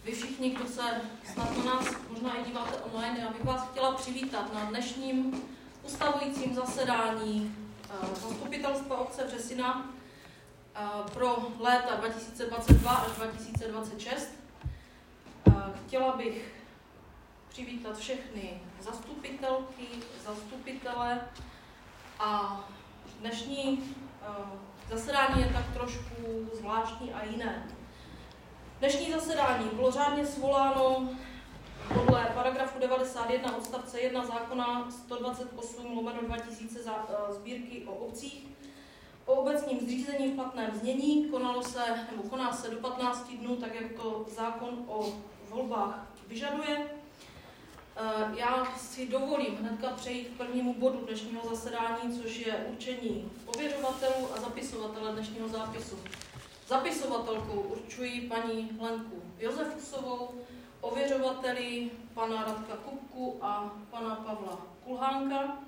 vy všichni, kdo se snad na nás možná i díváte online, já bych vás chtěla přivítat na dnešním ustavujícím zasedání Zastupitelstva obce Vřesina pro léta 2022 až 2026. Chtěla bych přivítat všechny zastupitelky, zastupitele a dnešní zasedání je tak trošku zvláštní a jiné. Dnešní zasedání bylo řádně svoláno podle paragrafu 91 odstavce 1 zákona 128/2000 sbírky o obcích o obecním zřízení v platném znění. Koná se do 15 dnů, tak jak to zákon o volbách vyžaduje. Já si dovolím hnedka přejít k prvnímu bodu dnešního zasedání, což je určení ověřovatelů a zapisovatele dnešního zápisu. Zapisovatelkou určuji paní Lenku Josefusovou, ověřovateli pana Radka Kupku a pana Pavla Kulhánka.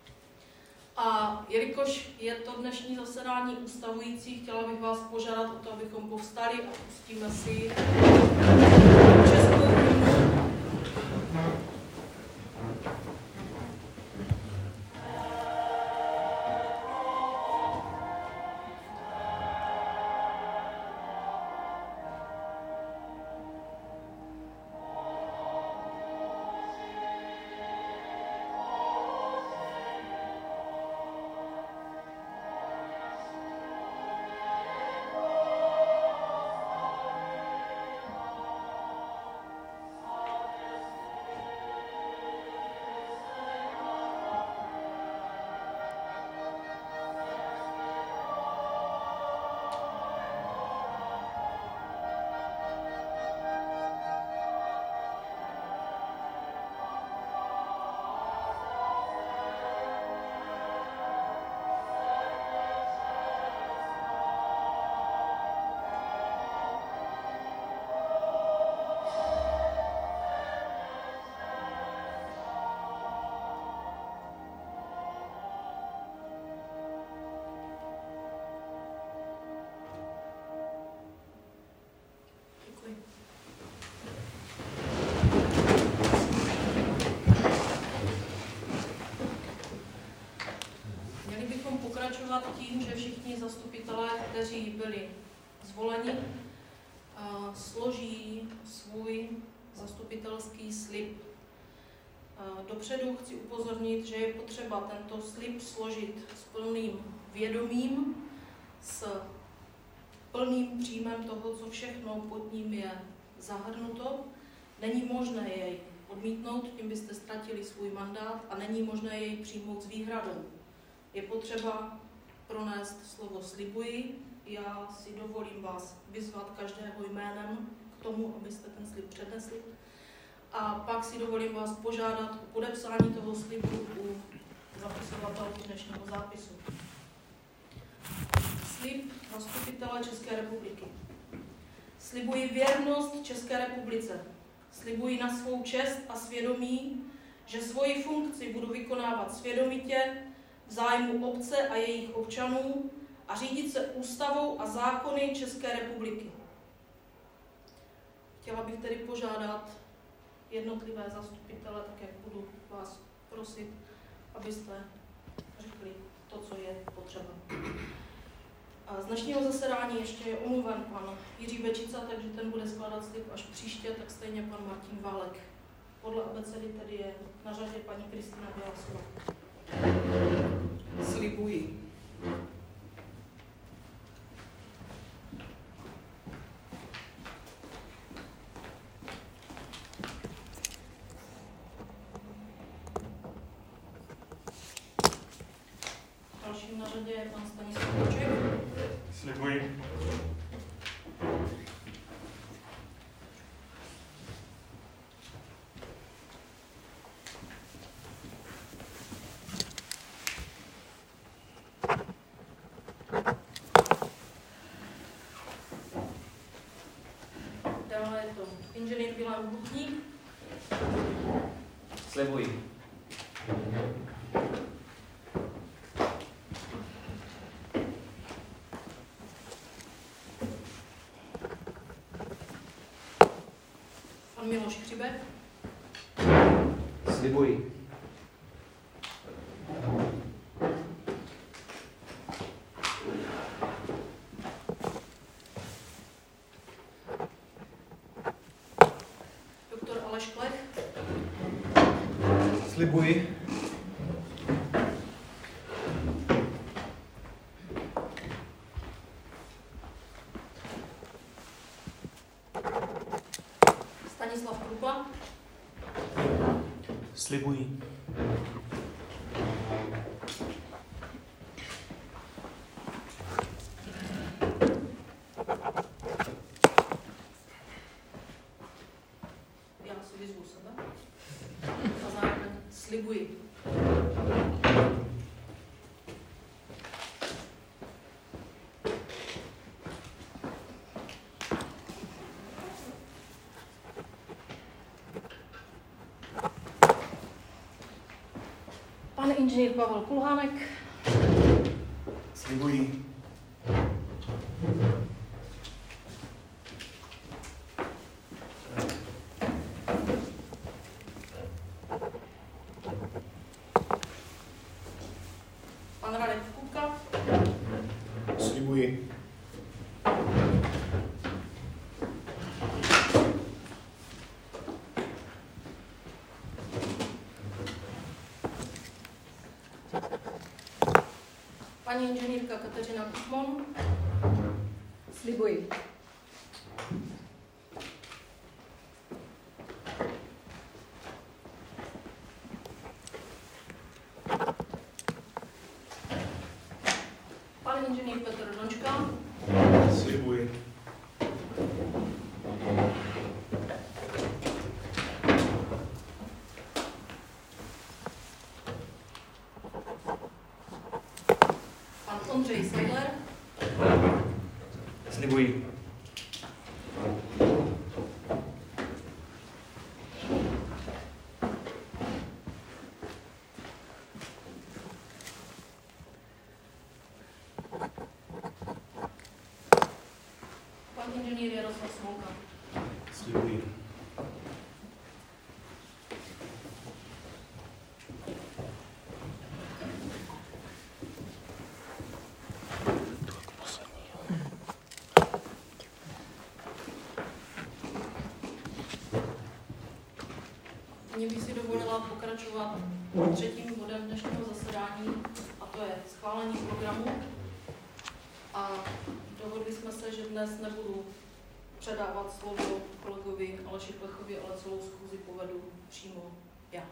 A jelikož je to dnešní zasedání ustavující, chtěla bych vás požádat o to, abychom povstali a pustíme si českou hymnu. Tím, že všichni zastupitelé, kteří byli zvoleni, složí svůj zastupitelský slib. Dopředu chci upozornit, že je potřeba tento slib složit s plným vědomím, s plným příjmem toho, co všechno pod ním je zahrnuto. Není možné jej odmítnout, tím byste ztratili svůj mandát a není možné jej přijmout s výhradou. Je potřeba pronést slovo slibuji. Já si dovolím vás vyzvat každého jménem k tomu, abyste ten slib přednesli. A pak si dovolím vás požádat o podepsání toho slibu u zapisovatelů dnešního zápisu. Slib zastupitele České republiky. Slibuji věrnost České republice. Slibuji na svou čest a svědomí, že svoji funkci budu vykonávat svědomitě, v zájmu obce a jejich občanů a řídit se ústavou a zákony České republiky. Chtěla bych tedy požádat jednotlivé zastupitele, tak jak budu vás prosit, abyste řekli to, co je potřeba. A z dnešního zasedání ještě je omluven pan Jiří Bečica, takže ten bude skládat slib až příště, tak stejně pan Martin Válek. Podle abecedy tedy je na řadě paní Kristýna Bělasová. Slibuji. Dalším na řadě je pan Stanislav Koček. Slibuji. Dále je to inženýr Milan Hutník. Slibuji. Miloš Hřibek. Slibuji. Doktor Aleš Klech. Slibuji. Stanislav Krupla. Slibuji. Já si vyzvu sebe. A zároveň slibuji. Pan inženýr Pavel Kulhánek. Slibuji. Pan Radek Kupka. Slibuji. Paní inženýrka Kateřina Kuchmon. Slibuji. Pan inženýr Petr Dončka. Slibuji. Pan Ondřej Sedler. Slibuji. Pan inženýr Jaroslav Smolka. Slibuji. Nyní bych si dovolila pokračovat třetím bodem dnešního zasedání, a to je schválení programu. A dohodli jsme se, že dnes nebudu předávat slovo kolegovi Aleši Klechovi, ale celou schůzi povedu přímo já.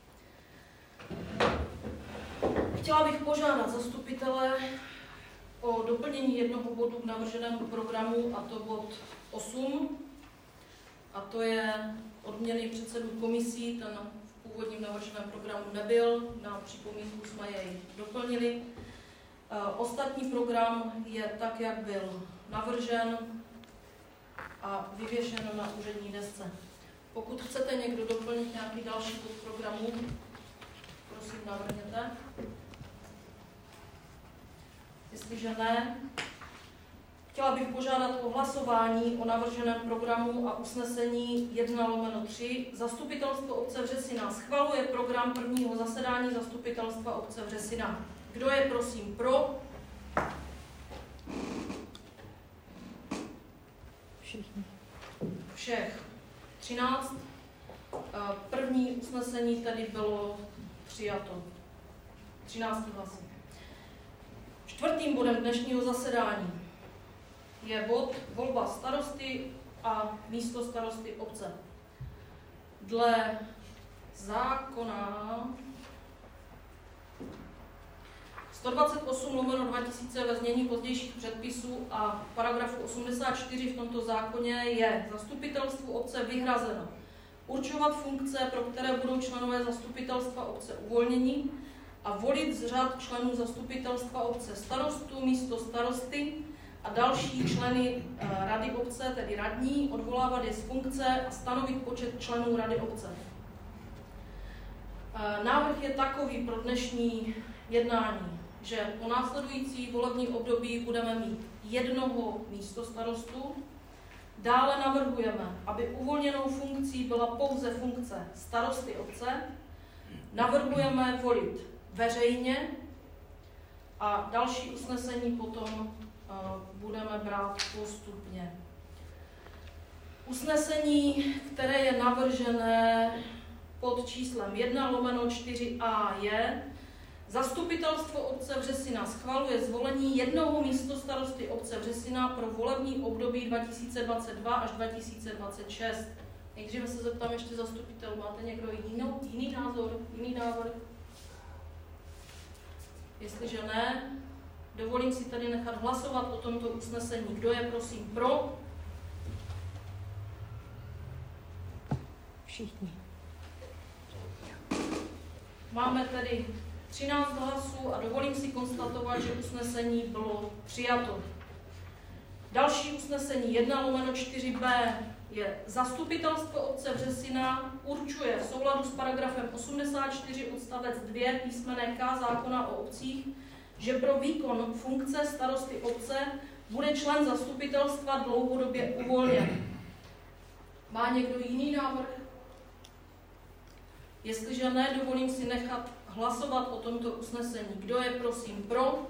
Chtěla bych požádat zastupitele o doplnění jednoho bodu k navrženému programu, a to bod 8, a to je odměny předsedů komisí. Ten v původním navrženém programu nebyl, na připomínku jsme jej doplnili. Ostatní program je tak, jak byl navržen a vyvěšen na úřední desce. Pokud chcete někdo doplnit nějaký další bod programu, prosím, navrhněte. Jestliže ne, chtěla bych požádat o hlasování o navrženém programu a usnesení 1/3. Zastupitelstvo obce Vřesina schvaluje program prvního zasedání zastupitelstva obce Vřesina. Kdo je prosím pro? Všichni. Všech 13. První usnesení tedy bylo přijato. 13 hlasy. Čtvrtým bodem dnešního zasedání je bod volba starosty a místo starosty obce. Dle zákona 128/2000 ve znění pozdějších předpisů a paragrafu 84 v tomto zákoně je zastupitelstvu obce vyhrazeno určovat funkce, pro které budou členové zastupitelstva obce uvolněni, a volit z řad členů zastupitelstva obce starostu, místo starosty a další členy rady obce, tedy radní, odvolávat je z funkce a stanovit počet členů rady obce. Návrh je takový pro dnešní jednání, že po následující volební období budeme mít jednoho místostarostu, Dále navrhujeme, aby uvolněnou funkcí byla pouze funkce starosty obce. Navrhujeme volit veřejně a další usnesení potom budeme brát postupně. Usnesení, které je navržené pod číslem 1/4a je: Zastupitelstvo obce Vřesina schvaluje zvolení jednoho místostarosty obce Vřesina pro volební období 2022 až 2026. Nejdříve se zeptám ještě zastupitelů, máte někdo jiný názor, jiný návrh? Jestliže ne, dovolím si tady nechat hlasovat o tomto usnesení. Kdo je prosím pro? Všichni. Máme tedy 13 hlasů a dovolím si konstatovat, že usnesení bylo přijato. Další usnesení 1/4b je: Zastupitelstvo obce Vřesina určuje v souladu s paragrafem 84 odstavec 2 písmene K zákona o obcích, že pro výkon funkce starosty obce bude člen zastupitelstva dlouhodobě uvolněn. Má někdo jiný návrh? Jestliže ne, dovolím si nechat hlasovat o tomto usnesení. Kdo je prosím pro?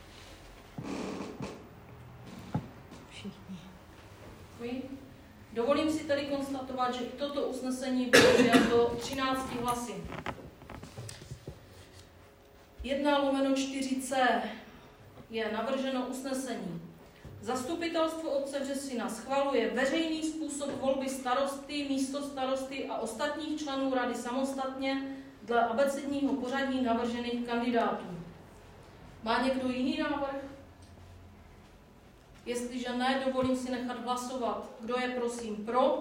Všichni. Děkuji. Dovolím si tedy konstatovat, že i toto usnesení bylo přijato 13 hlasy. 1/4c je navrženo usnesení. Zastupitelstvo obce Vřesina schvaluje veřejný způsob volby starosty, místostarosty a ostatních členů rady samostatně dle abecedního pořadí navržených kandidátů. Má někdo jiný návrh? Jestliže ne, dovolím si nechat hlasovat. Kdo je prosím pro?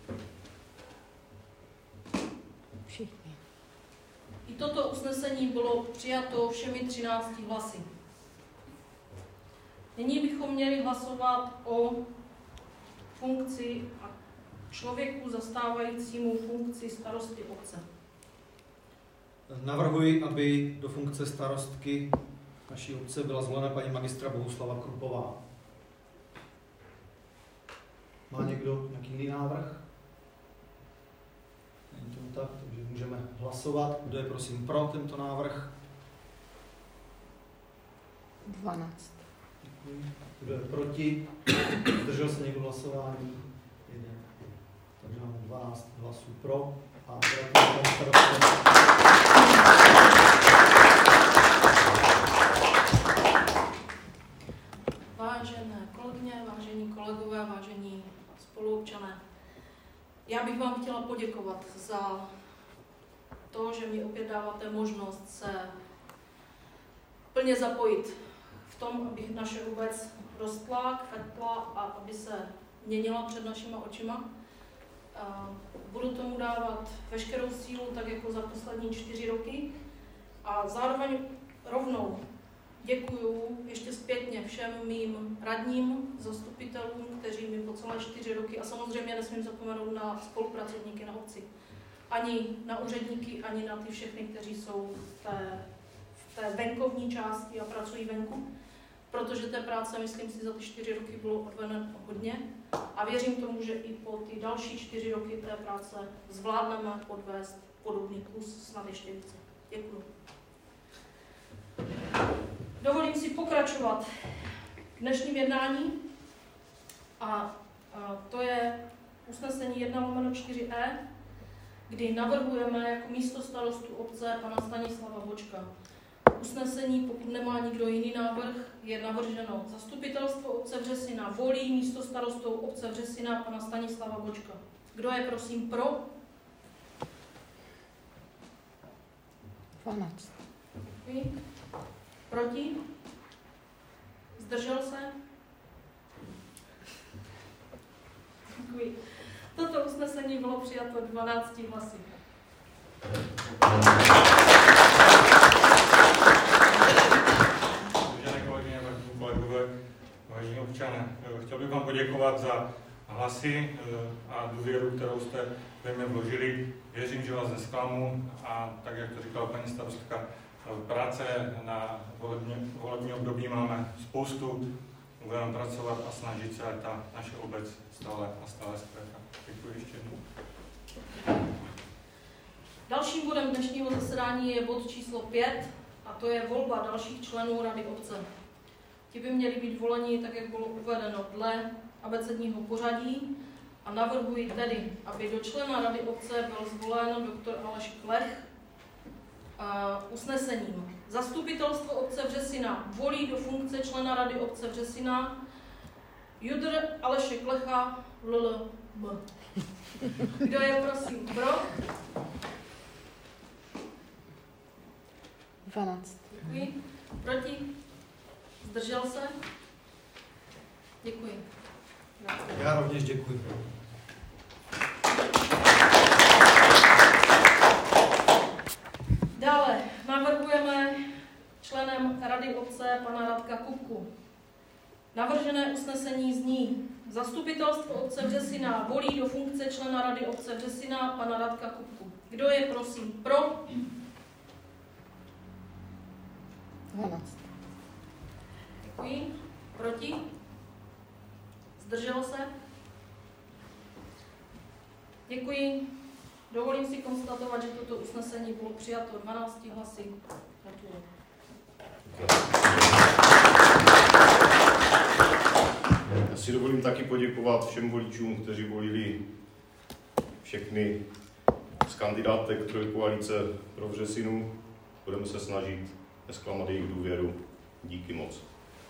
Všichni. I toto usnesení bylo přijato všemi 13 hlasy. Nyní bychom měli hlasovat o funkci a člověku zastávajícímu funkci starosty obce. Navrhuji, aby do funkce starostky naší obce byla zvolena paní magistra Bohuslava Krupová. Má někdo nějaký jiný návrh? Není tomu tak, takže můžeme hlasovat. Kdo je prosím pro tento návrh? 12. Děkuji. Kdo je proti? Zdržel se někdo hlasování? 1. Takže máme 12 hlasů pro a gratuluji starostce. Vážené kolegyně, vážení kolegové, vážení spoluobčané, já bych vám chtěla poděkovat za to, že mi opět dáváte možnost se plně zapojit v tom, aby naše obec rostla, kvetla a aby se měnila před našima očima. Budu tomu dávat veškerou sílu, tak jako za poslední 4 roky. A zároveň rovnou děkuju ještě zpětně všem mým radním, zastupitelům, kteří mi po celé 4 roky, a samozřejmě nesmím zapomenout na spolupracovníky na obci, ani na úředníky, ani na ty všechny, kteří jsou v té venkovní části a pracují venku, protože té práce, myslím si, za ty 4 roky bylo odvedeno hodně a věřím tomu, že i po ty další 4 roky té práce zvládneme odvést podobný kus, snad ještě více. Děkuju. Dovolím si pokračovat v dnešním jednání a to je usnesení 1/4e, kdy navrhujeme jako místostarostu obce pana Stanislava Bočka. Usnesení, pokud nemá nikdo jiný návrh, je navrženo: Zastupitelstvo obce Vřesina volí místostarostou obce Vřesina pana Stanislava Bočka. Kdo je prosím pro? 12. Děkuji. Proti? Zdržel se? Děkuji. Toto usnesení bylo přijato 12 hlasy. Vážené kolegyně, vážení kolegové, vážení občané, chtěl bych vám poděkovat za hlasy a důvěru, kterou jste ve mě vložili. Věřím, že vás nezklamu a tak, jak to říkala paní starostka, práce na volební období máme spoustu. budeme pracovat a snažit se, ať ta naše obec stále a stále zkvétá. Děkuji ještě jednou. Dalším bodem dnešního zasedání je bod číslo 5 a to je volba dalších členů Rady obce. Ti by měli být voleni, tak jak bylo uvedeno, dle abecedního pořadí a navrhuji tedy, aby do člena Rady obce byl zvolen doktor Aleš Klech usnesením. Zastupitelstvo obce Vřesina volí do funkce člena Rady obce Vřesina Judr Aleše Klecha LLM. Kdo je prosím pro? 12. Děkuji. Proti? Zdržel se? Děkuji. Já rovněž děkuji. Dále navrhujeme členem Rady obce pana Radka Kupku. Navržené usnesení zní: Zastupitelstvo obce Vřesina volí do funkce člena Rady obce Vřesina pana Radka Kupku. Kdo je prosím pro? 12. Děkuji. Proti? Zdržel se? Děkuji. Dovolím si konstatovat, že toto usnesení bylo přijato 12 hlasy. Gratuluji. Já si dovolím taky poděkovat všem voličům, kteří volili všechny z kandidátek trojkoalice pro Vřesinu. Budeme se snažit nezklamat jejich důvěru. Díky moc.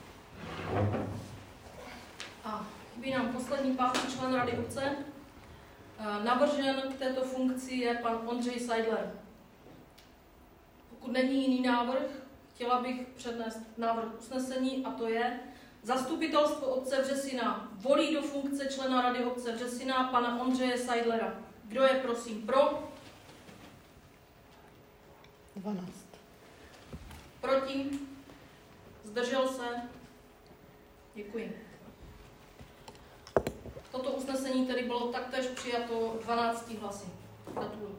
A chybí nám poslední 5. člen Rady obce. Navržen k této funkci je pan Ondřej Seidler. Pokud není jiný návrh, chtěla bych přednést návrh usnesení a to je: Zastupitelstvo obce Vřesina volí do funkce člena Rady obce Vřesina pana Ondřeje Seidlera. Kdo je prosím pro? 12. Proti? Zdržel se? Děkuji. Toto usnesení tedy bylo taktéž přijato 12 hlasy. Gratuluji.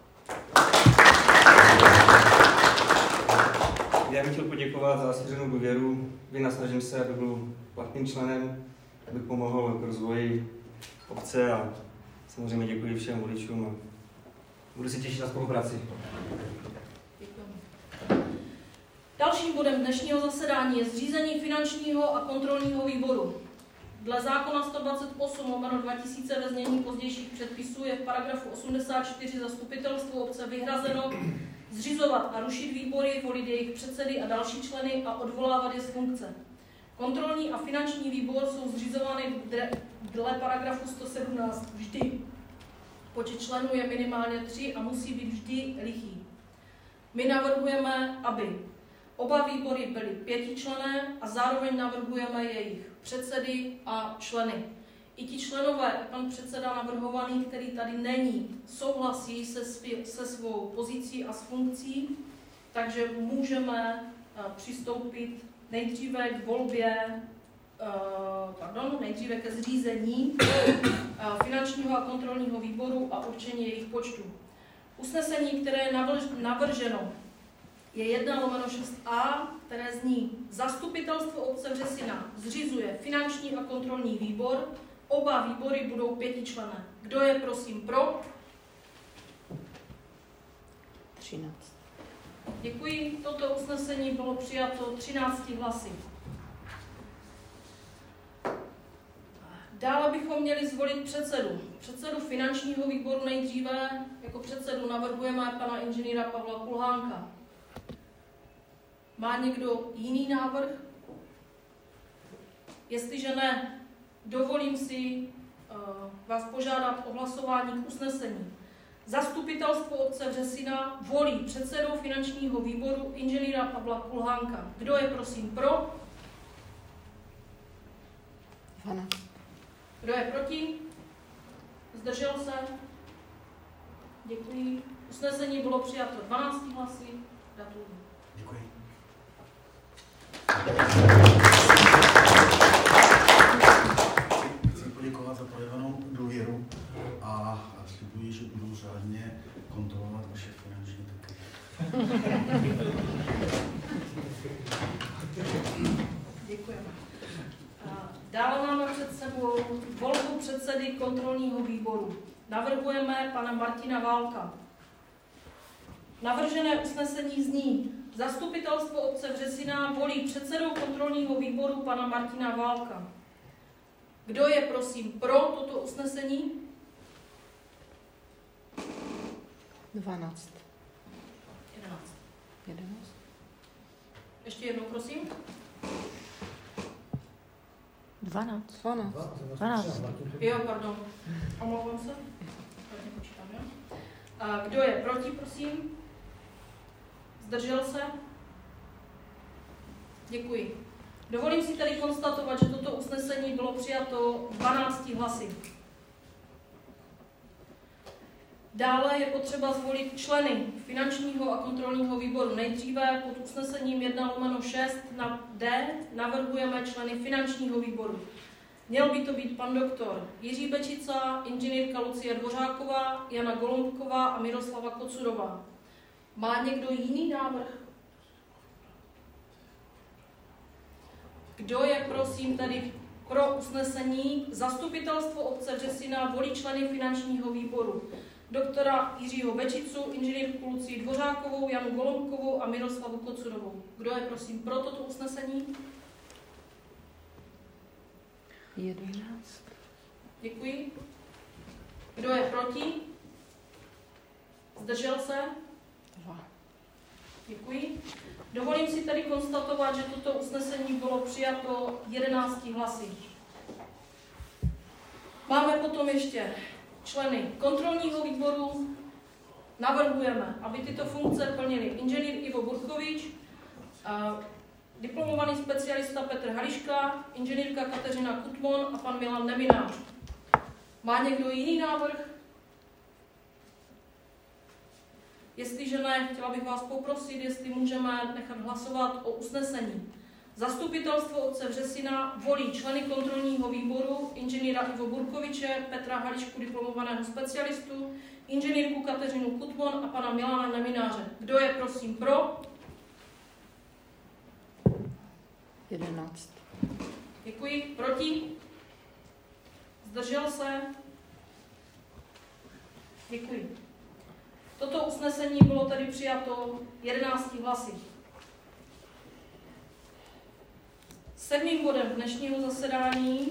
Já bych chtěl poděkovat za svěřenou důvěru. Vynasnažím se, aby byl platným členem, aby pomohl k rozvoji obce a samozřejmě děkuji všem voličům a budu se těšit na spolupráci. Děkujeme. Dalším bodem dnešního zasedání je zřízení finančního a kontrolního výboru. Dle zákona 128/2000 ve znění pozdějších předpisů je v paragrafu 84 zastupitelstvu obce vyhrazeno zřizovat a rušit výbory, volit jejich předsedy a další členy a odvolávat je z funkce. Kontrolní a finanční výbor jsou zřizovány dle paragrafu 117 vždy. Počet členů je minimálně 3 a musí být vždy lichý. My navrhujeme, aby oba výbory byly 5členné a zároveň navrhujeme jejich předsedy a členy. I ti členové, pan předseda navrhovaný, který tady není, souhlasí se svou pozicí a s funkcí, takže můžeme přistoupit nejdříve k volbě, nejdříve ke zřízení finančního a kontrolního výboru a určení jejich počtu. Usnesení, které je navrženo, je 1/6a, které zní: Zastupitelstvo obce Vřesina zřizuje finanční a kontrolní výbor. Oba výbory budou 5členné. Kdo je prosím pro? 13. Děkuji. Toto usnesení bylo přijato 13 hlasy. Dále bychom měli zvolit předsedu. Předsedu finančního výboru nejdříve jako předsedu navrhujeme pana inženýra Pavla Kulhánka. Má někdo jiný návrh? Jestliže ne, dovolím si vás požádat o hlasování k usnesení. Zastupitelstvo obce Vřesina volí předsedou finančního výboru inženýra Pavla Kulhánka. Kdo je prosím pro? 12. Kdo je proti? Zdržel se? Děkuji. Usnesení bylo přijato 12 hlasy. Gratuluji. Děkuji. Chci poděkovat za projevenou důvěru a slibuji, že budu řádně kontrolovat vaše finanční toky. Děkujeme. předsedy kontrolního výboru. Navrhujeme pana Martina Válka. Navržené usnesení zní: Zastupitelstvo obce Vřesina volí předsedou kontrolního výboru pana Martina Válka. Kdo je, prosím, pro toto usnesení? 12. 11. Ještě jednou, prosím. 12. 12. Jo, pardon. Omlouvám se. Špatně počítám, jo? A kdo je proti, prosím? Zdržel se? Děkuji. Dovolím si tedy konstatovat, že toto usnesení bylo přijato 12 hlasy. Dále je potřeba zvolit členy finančního a kontrolního výboru. Nejdříve pod usnesením 1/6 na D navrhujeme členy finančního výboru. Měl by to být pan doktor Jiří Bečica, inženýrka Lucie Dvořáková, Jana Golombková a Miroslava Kocurová. Má někdo jiný návrh? Kdo je, prosím, tedy pro usnesení Zastupitelstvo obce Vřesina volí členy finančního výboru? Doktora Jiřího Bečicu, inženýrku Lucii Dvořákovou, Janu Golombkovou a Miroslavu Kocurovou. Kdo je, prosím, pro toto usnesení? 11. Děkuji. Kdo je proti? Zdržel se? 2. Děkuji. Dovolím si tedy konstatovat, že toto usnesení bylo přijato 11 hlasy. Máme potom ještě členy kontrolního výboru. Navrhujeme, aby tyto funkce plnili inženýr Ivo Burkovič, diplomovaný specialista Petr Hališka, inženýrka Kateřina Kutmon a pan Milan Neminář. Má někdo jiný návrh? Jestliže ne, chtěla bych vás poprosit, jestli můžeme nechat hlasovat o usnesení. Zastupitelstvo obce Vřesina volí členy kontrolního výboru inženýra Ivo Burkoviče, Petra Hališku, diplomovaného specialistu, inženýrku Kateřinu Kutmon a pana Milana Nemináře. Kdo je, prosím, pro? 11. Děkuji. Proti? Zdržel se? Děkuji. Toto usnesení bylo tedy přijato 11 hlasy. 7. bodem dnešního zasedání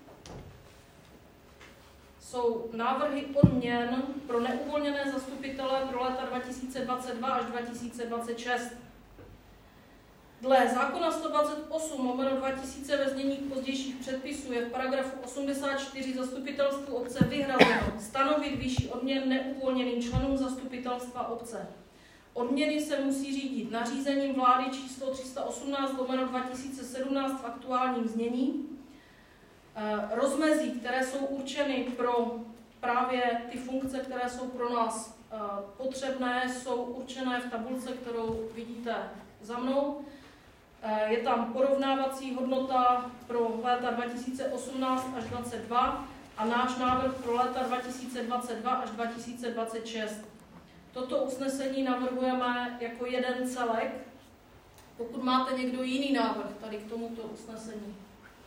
jsou návrhy odměn pro neuvolněné zastupitele pro léta 2022 až 2026. Dle zákona 128/2000 ve znění pozdějších předpisů je v paragrafu 84 zastupitelstvu obce vyhrazeno stanovit výši odměn neuvolněným členům zastupitelstva obce. Odměny se musí řídit nařízením vlády číslo 318/2017 v aktuálním znění. Rozmezí, které jsou určeny pro právě ty funkce, které jsou pro nás potřebné, jsou určené v tabulce, kterou vidíte za mnou. Je tam porovnávací hodnota pro léta 2018 až 2022 a náš návrh pro léta 2022 až 2026. Toto usnesení navrhujeme jako jeden celek. Pokud máte někdo jiný návrh tady k tomuto usnesení.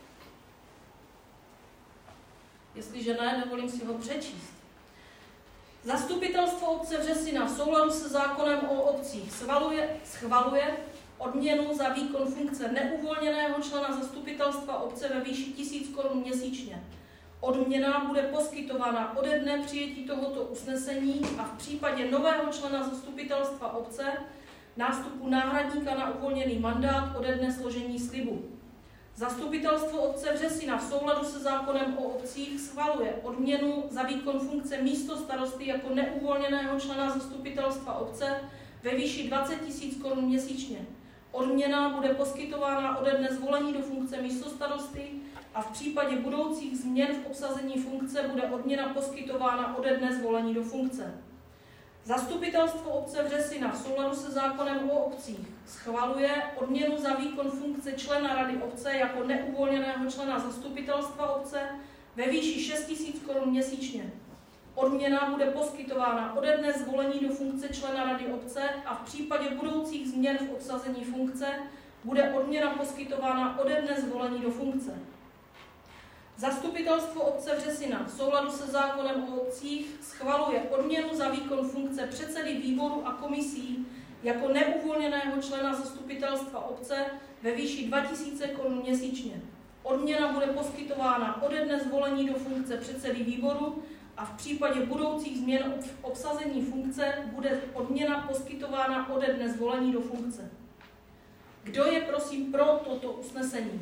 Jestliže ne, dovolím si ho přečíst. Zastupitelstvo obce Vřesina v souladu se zákonem o obcích schvaluje odměnu za výkon funkce neuvolněného člena zastupitelstva obce ve výši 1000 korun měsíčně. Odměna bude poskytována ode dne přijetí tohoto usnesení a v případě nového člena zastupitelstva obce nástupu náhradníka na uvolněný mandát ode dne složení slibu. Zastupitelstvo obce Vřesina v souladu se zákonem o obcích schvaluje odměnu za výkon funkce místostarosty jako neuvolněného člena zastupitelstva obce ve výši 20 000 korun měsíčně. Odměna bude poskytována ode dne zvolení do funkce místostarosty a v případě budoucích změn v obsazení funkce bude odměna poskytována ode dne zvolení do funkce. Zastupitelstvo obce Vřesina v souladu se zákonem o obcích schvaluje odměnu za výkon funkce člena rady obce jako neuvolněného člena zastupitelstva obce ve výši 6 000 korun měsíčně. Odměna bude poskytována ode dne zvolení do funkce člena rady obce a v případě budoucích změn v obsazení funkce bude odměna poskytována ode dne zvolení do funkce. Zastupitelstvo obce Vřesina v souladu se zákonem o obcích schvaluje odměnu za výkon funkce předsedy výboru a komisí jako neuvolněného člena zastupitelstva obce ve výši 2000 korun měsíčně. Odměna bude poskytována ode dne zvolení do funkce předsedy výboru a v případě budoucích změn obsazení funkce bude odměna poskytována ode dne zvolení do funkce. Kdo je prosím pro toto usnesení?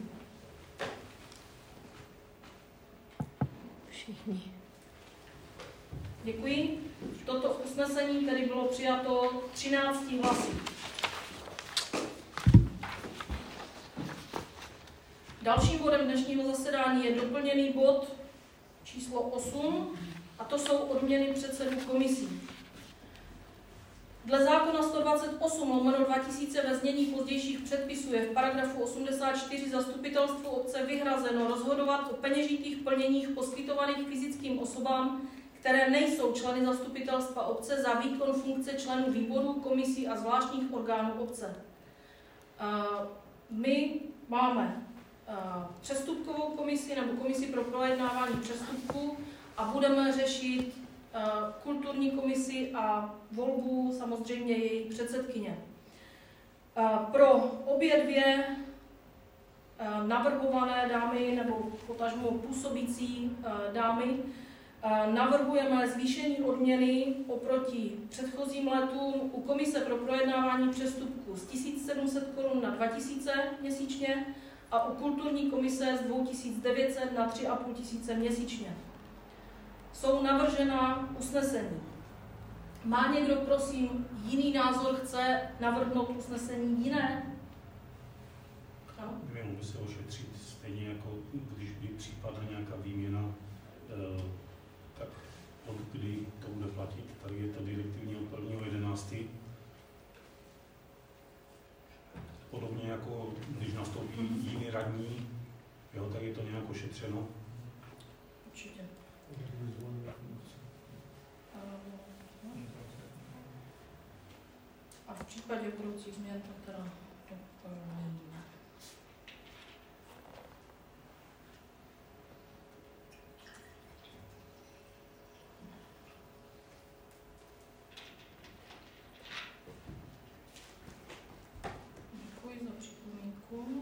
Všichni. Děkuji. Toto usnesení tedy bylo přijato 13 hlasy. Dalším bodem dnešního zasedání je doplněný bod číslo 8, a to jsou odměny předsedů komisí. Dle zákona 128/2000 ve znění pozdějších předpisů je v paragrafu 84 zastupitelstvu obce vyhrazeno rozhodovat o peněžitých plněních poskytovaných fyzickým osobám, které nejsou členy zastupitelstva obce za výkon funkce členů výborů, komisí a zvláštních orgánů obce. My máme přestupkovou komisi nebo komisi pro projednávání přestupků a budeme řešit kulturní komisi a volbu samozřejmě její předsedkyně. Pro obě dvě navrhované dámy nebo potažmo působící dámy navrhujeme zvýšení odměny oproti předchozím letům u komise pro projednávání přestupků z 1700 korun na 2000 měsíčně a u kulturní komise z 2900 na 3500 měsíčně. Jsou navržena usnesení. Má někdo, prosím, jiný názor, chce navrhnout usnesení jiné? Ano? Mělo by se ošetřit stejně jako když by případně nějaká výměna, tak od kdy to bude platit. Tady je to direktivní od 1.11. Podobně jako když nastoupí jiný radní, jo, tak je to nějak ošetřeno. Určitě. A v případě budoucích změn to teda nevidíme. Děkuji za připomínku.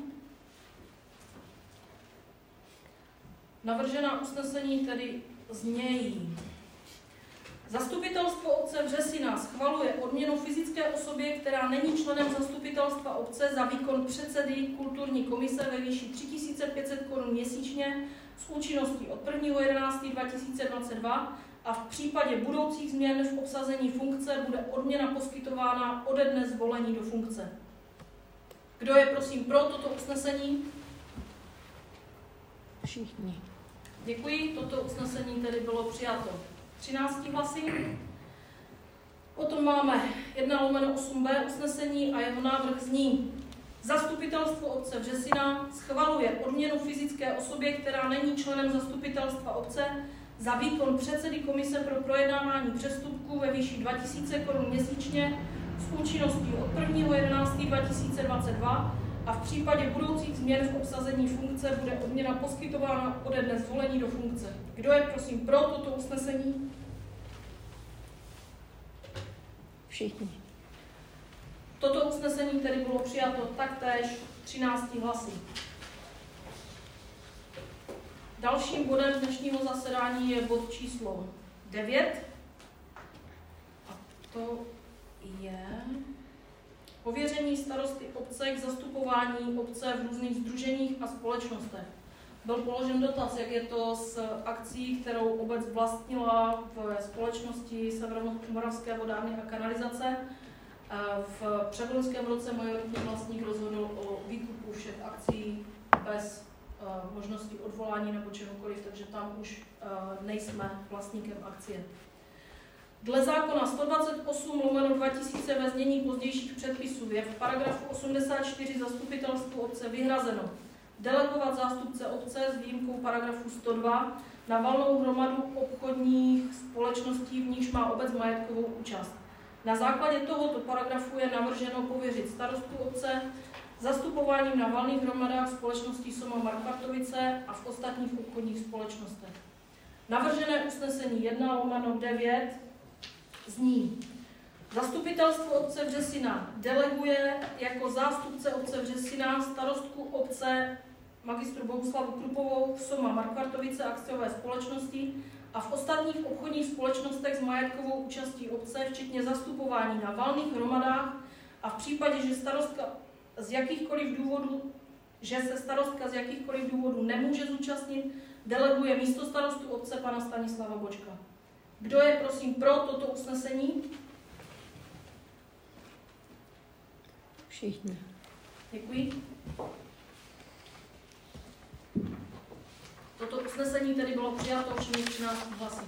Navržená usnesení tedy znějí. Zastupitelstvo obce Vřesina schvaluje odměnu fyzické osobě, která není členem zastupitelstva obce za výkon předsedy kulturní komise ve výši 3500 korun měsíčně s účinností od 1.11.2022 a v případě budoucích změn v obsazení funkce bude odměna poskytována ode dne zvolení do funkce. Kdo je prosím pro toto usnesení? Všichni. Děkuji, toto usnesení tedy bylo přijato 13 hlasy. Potom máme 1/8b usnesení a jeho návrh zní: Zastupitelstvo obce Vřesina schvaluje odměnu fyzické osobě, která není členem zastupitelstva obce, za výkon předsedy komise pro projednávání přestupků ve výši 2000 korun měsíčně s účinností od 1.11.2022 a v případě budoucích změn v obsazení funkce bude odměna poskytována ode dne zvolení do funkce. Kdo je prosím pro toto usnesení? Všichni. Toto usnesení tedy bylo přijato taktéž 13 hlasy. Dalším bodem dnešního zasedání je bod číslo 9. A to je pověření starosty obce k zastupování obce v různých sdruženích a společnostech. Byl položen dotaz, jak je to s akcí, kterou obec vlastnila v společnosti Severomoravské vodárny a kanalizace. V předloňském roce majoritní vlastník rozhodl o výkupu všech akcí bez možnosti odvolání nebo čehokoliv, takže tam už nejsme vlastníkem akcie. Dle zákona 128/2000 ve znění pozdějších předpisů je v paragrafu 84 zastupitelstvu obce vyhrazeno delegovat zástupce obce s výjimkou paragrafu 102 na valnou hromadu obchodních společností, v níž má obec majetkovou účast. Na základě tohoto paragrafu je navrženo pověřit starostu obce zastupováním na valných hromadách společností Soma Markvartovice a v ostatních obchodních společnostech. Navržené usnesení 1/9 zní: Zastupitelstvo obce Vřesina deleguje jako zástupce obce Vřesina starostku obce magistru Bohuslavu Krupovou v Soma Markvartovice akciové společnosti a v ostatních obchodních společnostech s majetkovou účastí obce, včetně zastupování na valných hromadách, a v případě, že se starostka z jakýchkoliv důvodů nemůže zúčastnit, deleguje místo starostu obce pana Stanislava Bočka. Kdo je prosím pro toto usnesení? Všichni. Děkuji. Toto usnesení tedy bylo přijato všemi 13 hlasy.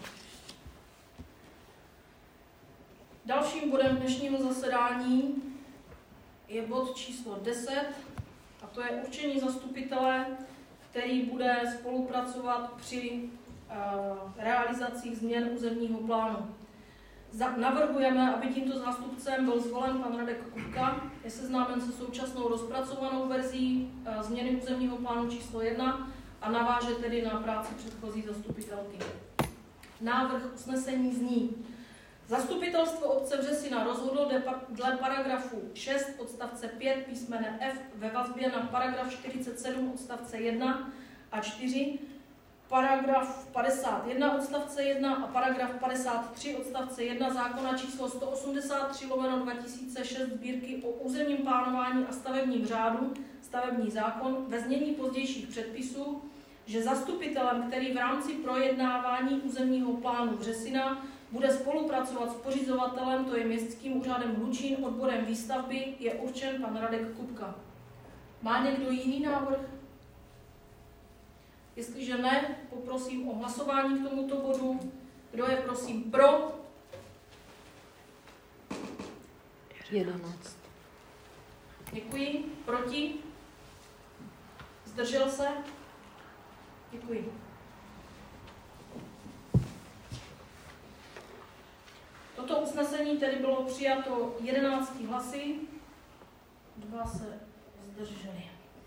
Dalším bodem dnešního zasedání je bod číslo 10, a to je určení zastupitele, který bude spolupracovat při realizacích změn územního plánu. Navrhujeme, aby tímto zástupcem byl zvolen pan Radek Kupka, je seznámen se současnou rozpracovanou verzí změny územního plánu číslo 1 a naváže tedy na práci předchozí zastupitelky. Návrh usnesení zní: Zastupitelstvo obce Vřesina rozhodlo dle paragrafu 6 odstavce 5 písmene F ve vazbě na paragraf 47 odstavce 1 a 4, paragraf 51 odstavce 1 a paragraf 53 odstavce 1 zákona číslo 183/2006 Sbírky o územním plánování a stavebním řádu, stavební zákon, ve znění pozdějších předpisů, že zastupitelem, který v rámci projednávání územního plánu Vřesina bude spolupracovat s pořizovatelem, to je Městským úřadem Hlučín, odborem výstavby, je určen pan Radek Kupka. Má někdo jiný návrh? Jestliže ne, poprosím o hlasování k tomuto bodu. Kdo je prosím pro? 11. Děkuji. Proti? Zdržel se? Děkuji. Toto usnesení tedy bylo přijato 11 hlasy, 2 se zdrželi.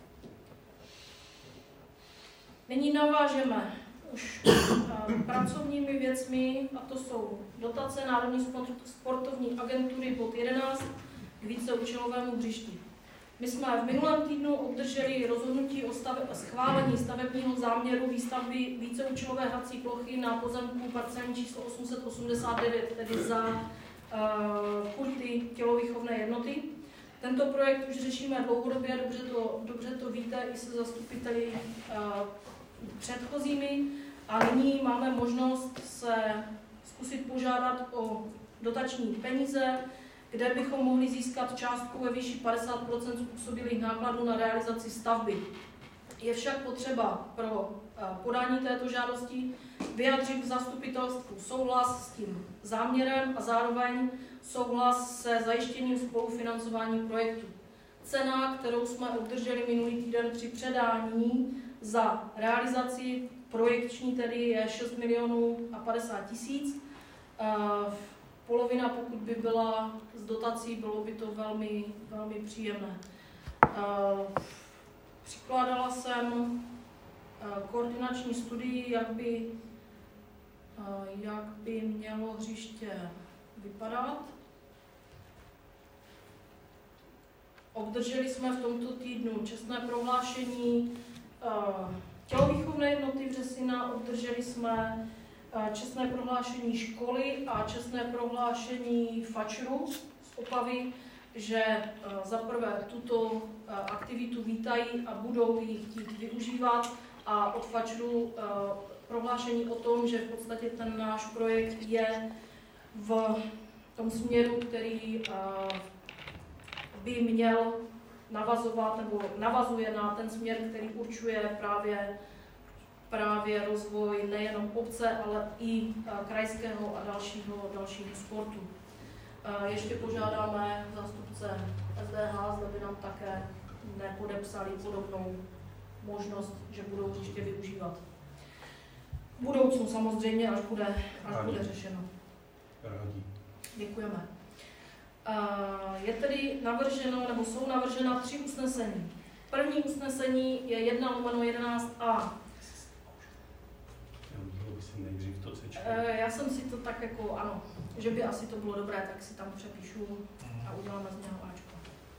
Nyní navážeme už pracovními věcmi, a to jsou dotace Národní sportovní agentury bod 11 k víceúčelovému hřišti. My jsme v minulém týdnu obdrželi rozhodnutí o schválení stavebního záměru výstavby víceúčelové hrací plochy na pozemku parcelní číslo 889, tedy za kurty tělovýchovné jednoty. Tento projekt už řešíme dlouhodobě, dobře to víte i se zastupiteli předchozími, a nyní máme možnost se zkusit požádat o dotační peníze, kde bychom mohli získat částku ve výši 50% způsobilých nákladů na realizaci stavby. Je však potřeba pro podání této žádosti vyjádřit v zastupitelstvu souhlas s tím záměrem a zároveň souhlas se zajištěním spolufinancování projektu. Cena, kterou jsme obdrželi minulý týden při předání za realizaci projekční, tedy je 6 050 000. Polovina, pokud by byla z dotací, bylo by to velmi, velmi příjemné. Přikládala jsem koordinační studii, jak by mělo hřiště vypadat. Obdrželi jsme v tomto týdnu čestné prohlášení tělovýchovné jednoty Vřesina, obdrželi jsme čestné prohlášení školy a čestné prohlášení FAČRu z Opavy, že za prvé tuto aktivitu vítají a budou ji chtít využívat, a od FAČRu prohlášení o tom, že v podstatě ten náš projekt je v tom směru, který by měl navazovat nebo navazuje na ten směr, který určuje právě rozvoj nejenom obce, ale i krajského a dalšího sportu. Ještě požádáme zástupce SDH, zda by nám také nepodepsali podobnou možnost, že budou hřiště využívat. V budoucnu samozřejmě, až bude řešeno. Rádi. Děkujeme. Je tedy navrženo, nebo jsou navržena 3 usnesení. První usnesení je 1/11a. Já jsem si to tak jako, ano, že by asi to bylo dobré, tak si tam přepíšu a uděláme z něho áčko.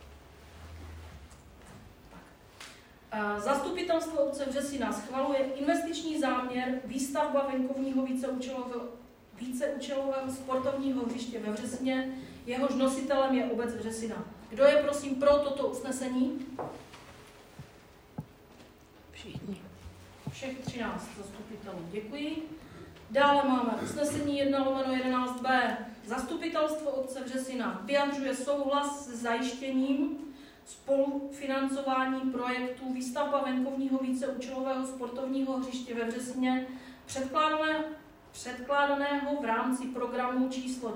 Zastupitelstvo obce Vřesina schvaluje investiční záměr výstavba venkovního víceúčelového sportovního hřiště ve Vřesině, jehož nositelem je obec Vřesina. Kdo je prosím pro toto usnesení? Všichni. Všech 13 zastupitelů. Děkuji. Dále máme usnesení 1/11b. Zastupitelstvo obce Vřesina vyjadřuje souhlas s zajištěním spolufinancování projektu výstavba venkovního víceúčelového sportovního hřiště ve Vřesině předkládaného v rámci programu číslo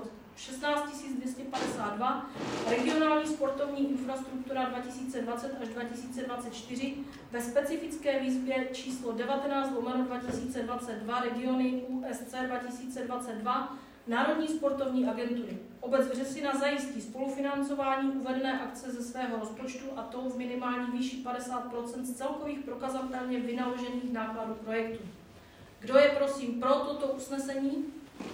16252 Regionální sportovní infrastruktura 2020 až 2024 ve specifické výzvě číslo 19/2022 regiony USC 2022 Národní sportovní agentury. Obec Vřesina zajistí spolufinancování uvedené akce ze svého rozpočtu, a to v minimální výši 50% z celkových prokazatelně vynaložených nákladů projektu. Kdo je prosím pro toto usnesení?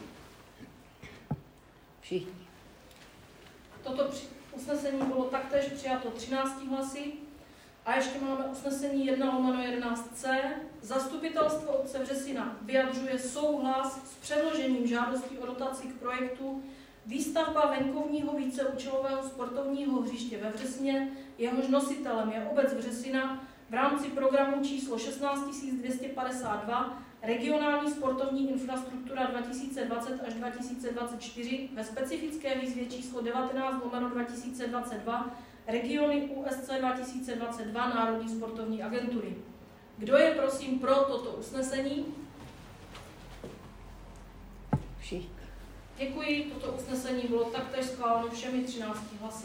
Všichni. Toto usnesení bylo taktéž přijato 13 hlasy. A ještě máme usnesení 1/11c. Zastupitelstvo obce Vřesina vyjadřuje souhlas s předložením žádostí o dotaci k projektu výstavba venkovního víceúčelového sportovního hřiště ve Vřesině, jehož nositelem je obec Vřesina v rámci programu číslo 16252 Regionální sportovní infrastruktura 2020 až 2024 ve specifické výzvě číslo 19/2022 regiony USC 2022 Národní sportovní agentury. Kdo je prosím pro toto usnesení? Všichni. Děkuji, toto usnesení bylo taktéž schváleno všemi 13 hlasy.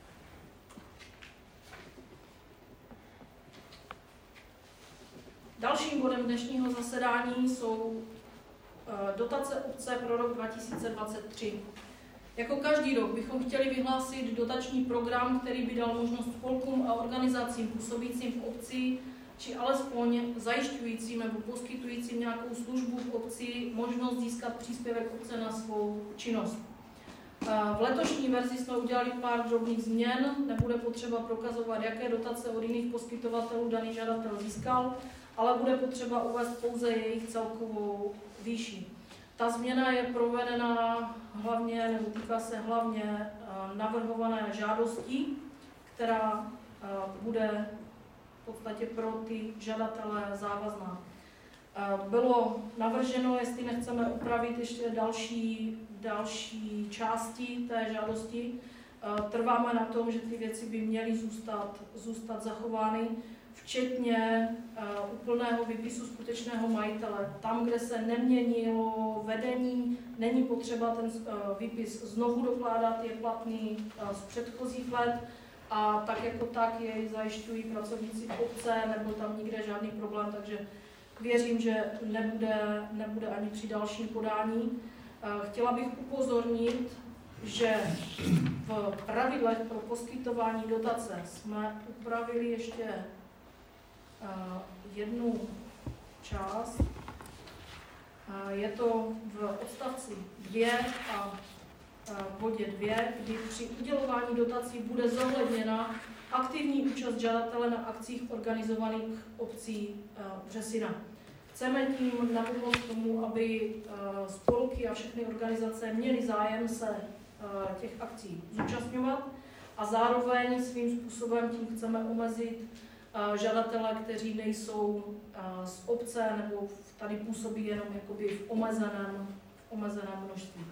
Dalším bodem dnešního zasedání jsou dotace obce pro rok 2023. Jako každý rok bychom chtěli vyhlásit dotační program, který by dal možnost spolkům a organizacím působícím v obci, či alespoň zajišťujícím nebo poskytujícím nějakou službu v obci, možnost získat příspěvek obce na svou činnost. V letošní verzi jsme udělali pár drobných změn, nebude potřeba prokazovat, jaké dotace od jiných poskytovatelů daný žadatel získal, ale bude potřeba uvést pouze jejich celkovou výši. Ta změna je provedena hlavně, nebo týká se hlavně navrhované žádosti, která bude v podstatě pro ty žadatele závazná. Bylo navrženo, jestli nechceme upravit ještě další části té žádosti. Trváme na tom, že ty věci by měly zůstat zachovány, včetně úplného výpisu skutečného majitele. Tam, kde se neměnilo vedení, není potřeba ten výpis znovu dokládat, je platný z předchozích let a tak jako tak jej zajišťují pracovníci obce, nebyl tam nikde žádný problém, takže věřím, že nebude ani při dalším podání. Chtěla bych upozornit, že v pravidlech pro poskytování dotace jsme upravili ještě jednu část. Je to v odstavci 2 a bodě 2, kdy při udělování dotací bude zohledněna aktivní účast žadatele na akcích organizovaných obcí Vřesina. Chceme tím napomoct tomu, aby spolky a všechny organizace měly zájem se těch akcí zúčastňovat a zároveň svým způsobem tím chceme omezit žadatele, kteří nejsou z obce nebo tady působí jenom jakoby v omezeném množství.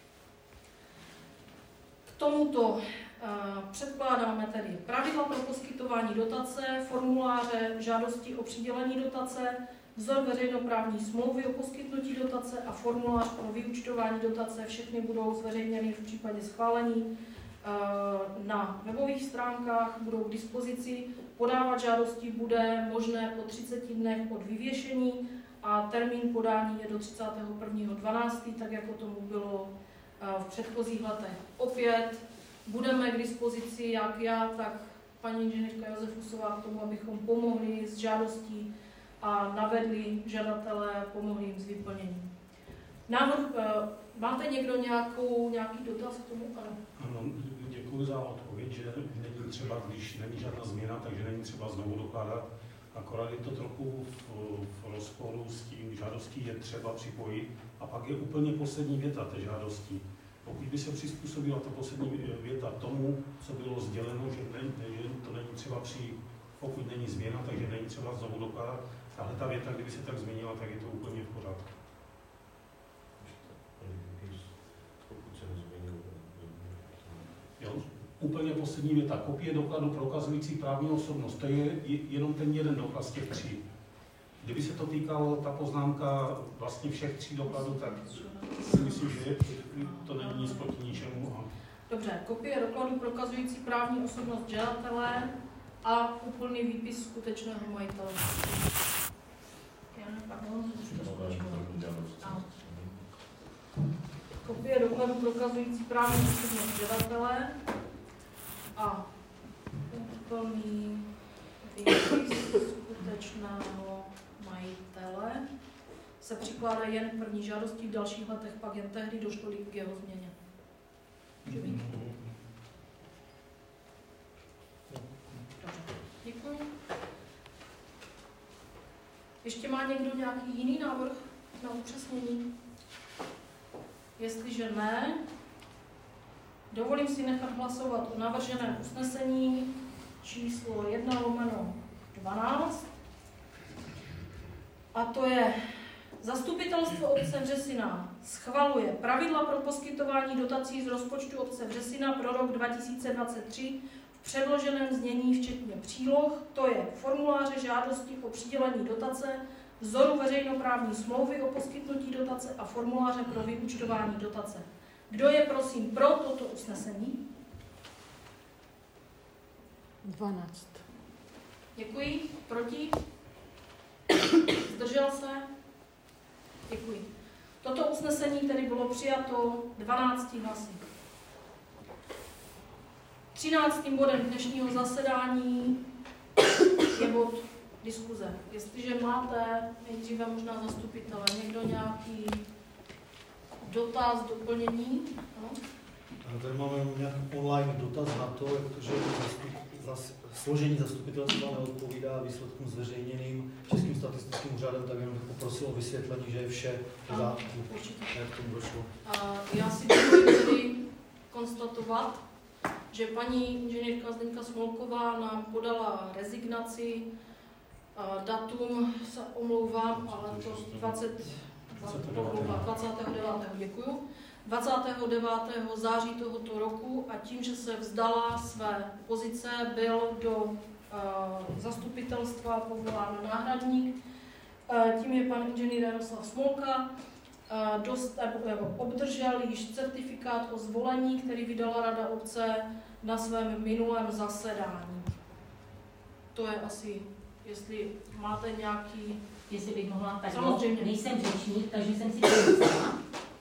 K tomuto předkládáme tedy pravidla pro poskytování dotace, formuláře žádosti o přidělení dotace, vzor veřejnoprávní smlouvy o poskytnutí dotace a formulář pro vyúčtování dotace. Všechny budou zveřejněny v případě schválení na webových stránkách, budou k dispozici. Podávat žádosti bude možné po 30 dnech od vyvěšení a termín podání je do 31.12., tak jako tomu bylo v předchozích letech. Opět budeme k dispozici jak já, tak paní inženýrka Josefusová k tomu, abychom pomohli s žádostí a navedli žadatele, pomohli jim s vyplněním. Návrh, máte někdo nějaký dotaz k tomu? Ano, děkuji za odpověď, že není třeba, když není žádná změna, takže není třeba znovu dokládat. Akorát je to trochu v rozporu s tím, žádostí je třeba připojit a pak je úplně poslední věta té žádosti. Pokud by se přizpůsobila ta poslední věta tomu, co bylo sděleno, že to není třeba pokud není změna, takže není třeba znovu dokládat, ale ta věta, kdyby se tak změnila, tak je to úplně v pořádku. Jo? Úplně poslední věta. Kopie dokladu prokazující právní osobnost. To je jenom ten jeden doklad z těch 3. Kdyby se to týkalo, ta poznámka vlastně všech 3 dokladů, tak si myslím, že to není nic proti ničemu. Dobře, kopie dokladu prokazující právní osobnost žadatele a úplný výpis skutečného majitele. Kopie dokladu prokazující právní osobnost žadatele a úplný výpis skutečného majitele se přikládá jen k první žádosti, v dalších letech pak jen tehdy došlo-li k jeho změně. Může být? Děkuji. Ještě má někdo nějaký jiný návrh na upřesnění? Jestliže ne, dovolím si nechat hlasovat o navrženém usnesení číslo 1/12. A to je: Zastupitelstvo obce Vřesina schvaluje pravidla pro poskytování dotací z rozpočtu obce Vřesina pro rok 2023 v předloženém znění včetně příloh, to je formuláře žádosti o přidělení dotace, vzoru veřejnoprávní smlouvy o poskytnutí dotace a formuláře pro vyúčtování dotace. Kdo je prosím pro toto usnesení? 12. Děkuji. Proti? Zdržel se? Děkuji. Toto usnesení tedy bylo přijato 12 hlasy. 13. bodem dnešního zasedání je bod diskuze. Jestliže máte nejdříve možná zastupitele, někdo nějaký dotaz, doplnění? No? Tady máme nějaký online dotaz na to, protože složení zastupitelstva neodpovídá výsledkům zveřejněným Českým statistickým úřadem, tak jenom bych poprosil o vysvětlení, že je vše v pořádku. Jak k tomu došlo? Já si dovolím tedy konstatovat, že paní inženýrka Zdeňka Smolková nám podala rezignaci. Datum se omlouvám, ale to 29. Děkuju. 29. září tohoto roku a tím, že se vzdala své pozice, byl do zastupitelstva povolán náhradník. Tím je pan inženýr Jaroslav Smolka. Obdržel již certifikát o zvolení, který vydala Rada obce na svém minulém zasedání. To je asi, jestli máte nějaký... Jestli bych mohla, tak samozřejmě. Nejsem řečník, takže jsem si to myslela.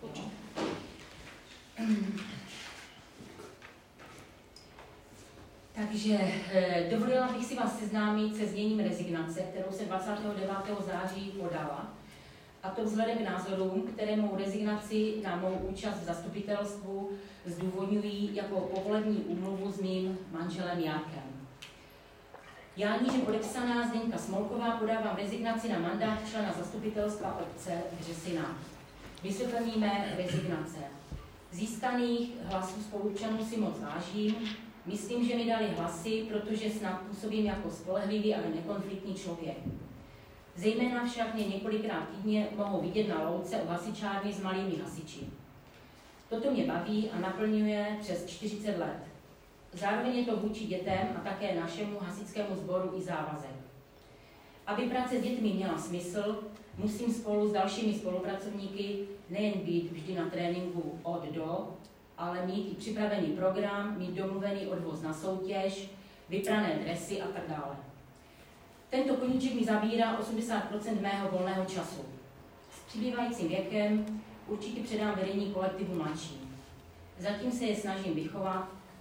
Takže dovolila bych si vás seznámit se zněním rezignace, kterou se 29. září podala. A to vzhledem k názorům, které mou rezignaci na mou účast v zastupitelstvu zdůvodňují jako povolební úmluvu s mým manželem Jákem. Já, nížem podepsaná Zdeňka Smolková, podávám rezignaci na mandát člena zastupitelstva obce Vřesina. Vysvětlení mé rezignace. Získaných hlasů spoluobčanů si moc vážím. Myslím, že mi dali hlasy, protože snad působím jako spolehlivý a nekonfliktní člověk. Zejména však mě několikrát týdně mohou vidět na louce u hasičárny s malými hasiči. Toto mě baví a naplňuje přes 40 let. Zároveň je to vůči dětem a také našemu hasičskému sboru i závazek. Aby práce s dětmi měla smysl, musím spolu s dalšími spolupracovníky nejen být vždy na tréninku od do, ale mít i připravený program, mít domluvený odvoz na soutěž, vyprané dresy a tak dále. Tento koníček mi zabírá 80% mého volného času. S přibývajícím věkem určitě předám vedení kolektivu mladším. Zatím se je snažím vychovat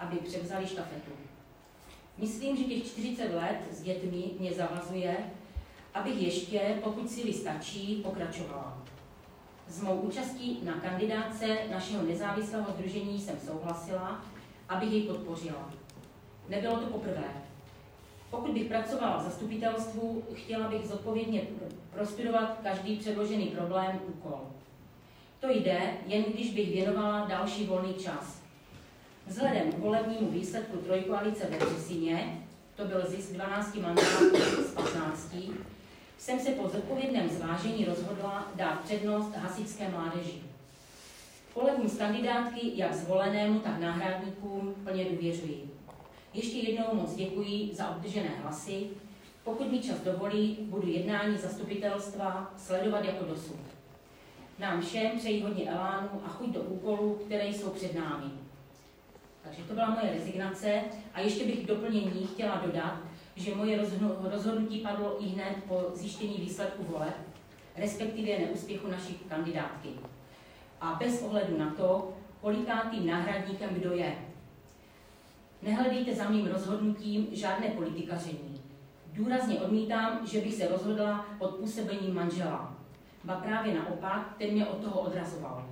aby převzali štafetu. Myslím, že těch 40 let s dětmi mě zavazuje, abych ještě, pokud síly stačí, pokračovala. S mou účastí na kandidátce našeho nezávislého sdružení jsem souhlasila, abych jej podpořila. Nebylo to poprvé. Pokud bych pracovala v zastupitelstvu, chtěla bych zodpovědně prostudovat každý předložený problém, úkol. To jde, jen když bych věnovala další volný čas. Vzhledem k volebnímu výsledku trojkoalice ve Břesině, to byl zisk 12 mandátů z 15, jsem se po zodpovědném zvážení rozhodla dát přednost hasičské mládeži. Kolegům z kandidátky, jak zvolenému, tak náhradníkům, plně důvěřuji. Ještě jednou moc děkuji za obdržené hlasy. Pokud mi čas dovolí, budu jednání zastupitelstva sledovat jako dosud. Nám všem přeji hodně elánu a chuť do úkolů, které jsou před námi. Takže to byla moje rezignace a ještě bych k doplnění chtěla dodat, že moje rozhodnutí padlo i hned po zjištění výsledku voleb, respektive neúspěchu naší kandidátky. A bez ohledu na to, kolikátým náhradníkem kdo je. Nehledejte za mým rozhodnutím žádné politikaření. Důrazně odmítám, že bych se rozhodla pod působením manžela. Ba právě naopak, ten mě od toho odrazoval.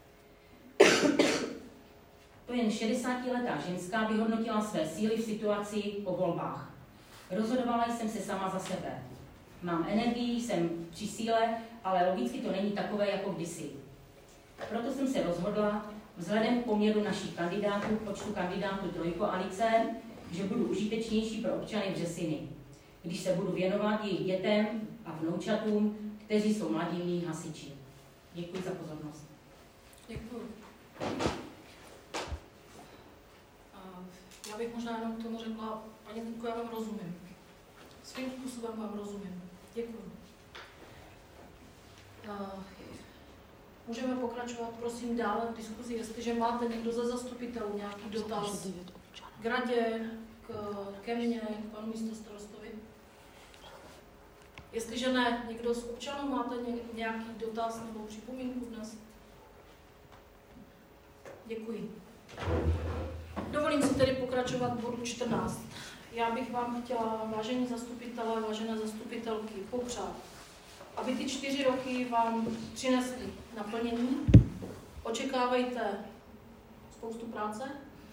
To jen 60letá ženská vyhodnotila své síly v situaci po volbách. Rozhodovala jsem se sama za sebe. Mám energii, jsem při síle, ale logicky to není takové jako kdysi. Proto jsem se rozhodla, vzhledem k poměru našich kandidátů, počtu kandidátů trojkoalice, že budu užitečnější pro občany Břesiny, když se budu věnovat jejich dětem a vnoučatům, kteří jsou mladými hasiči. Děkuji za pozornost. Děkuji. Já bych možná jenom k tomu řekla, paní Tenko, já vám rozumím. Svým způsobem vám rozumím. Děkuji. Můžeme pokračovat, prosím, dále v diskuzi, jestliže máte někdo ze zastupitelů nějaký dotaz k radě, ke mně, k panu místostarostovi. Jestliže ne, někdo z občanů máte nějaký dotaz nebo připomínku dnes? Děkuji. Dovolím si tedy pokračovat v bodu 14. Já bych vám chtěla, vážení zastupitelé, vážené zastupitelky, popřát, aby ty 4 roky vám přinesly naplnění. Očekávejte spoustu práce.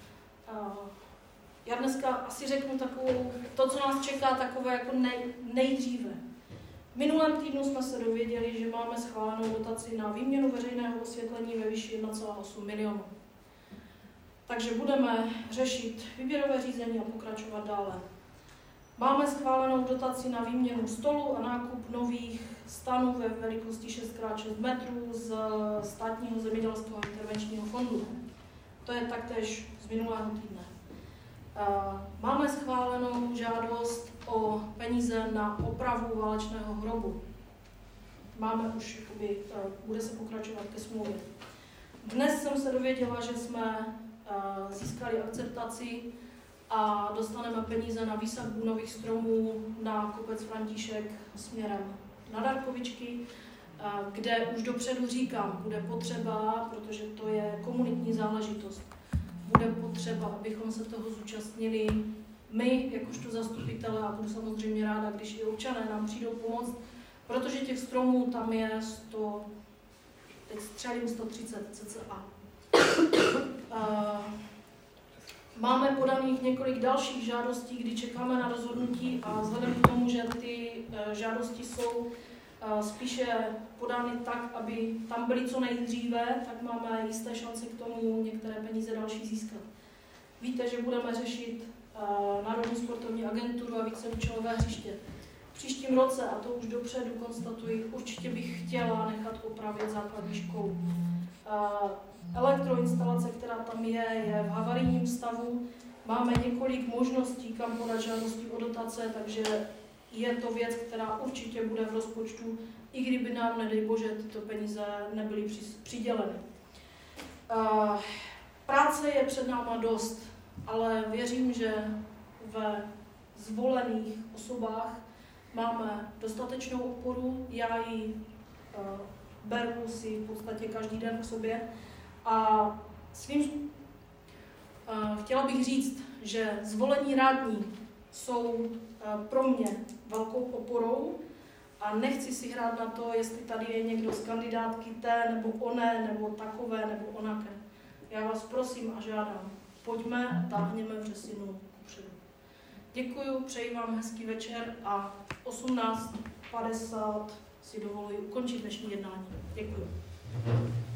Já dneska asi řeknu takovou, to, co nás čeká, takové jako nejdříve. V minulém týdnu jsme se dověděli, že máme schválenou dotaci na výměnu veřejného osvětlení ve výši 1,8 milionu. Takže budeme řešit výběrové řízení a pokračovat dále. Máme schválenou dotaci na výměnu stolu a nákup nových stanů ve velikosti 6x6 metrů z státního zemědělského intervenčního fondu. To je taktéž z minulého týdne. Máme schválenou žádost o peníze na opravu válečného hrobu. Máme už, bude se pokračovat ke smlouvě. Dnes jsem se dověděla, že jsme získali akceptaci a dostaneme peníze na výsadbu nových stromů na kopec František směrem na Darkovičky, kde už dopředu říkám, bude potřeba, protože to je komunitní záležitost, bude potřeba, abychom se toho zúčastnili my, jakožto zastupitelé, a budu samozřejmě ráda, když i občané nám přijdou pomoct, protože těch stromů tam je 100, teď střelím 130 cca. Máme podaných několik dalších žádostí, kdy čekáme na rozhodnutí a vzhledem k tomu, že ty žádosti jsou spíše podány tak, aby tam byly co nejdříve, tak máme jisté šance k tomu některé peníze další získat. Víte, že budeme řešit Národní sportovní agenturu a víceúčelové hřiště. V příštím roce, a to už dopředu konstatuji, určitě bych chtěla nechat opravit základní školu. Elektroinstalace, která tam je v havarijním stavu. Máme několik možností, kam podat žádosti o dotace, takže je to věc, která určitě bude v rozpočtu, i kdyby nám, nedej bože, tyto peníze nebyly přiděleny. Práce je před náma dost, ale věřím, že ve zvolených osobách máme dostatečnou oporu. Já ji beru si v podstatě každý den k sobě a Chtěla bych říct, že zvolení radní jsou pro mě velkou oporou a nechci si hrát na to, jestli tady je někdo z kandidátky té, nebo oné, nebo takové, nebo onaké. Já vás prosím a žádám, pojďme a táhněme Vřesinu kupředu. Děkuju, přeji vám hezký večer a 18:50 si dovoluji ukončit dnešní jednání. Děkuju.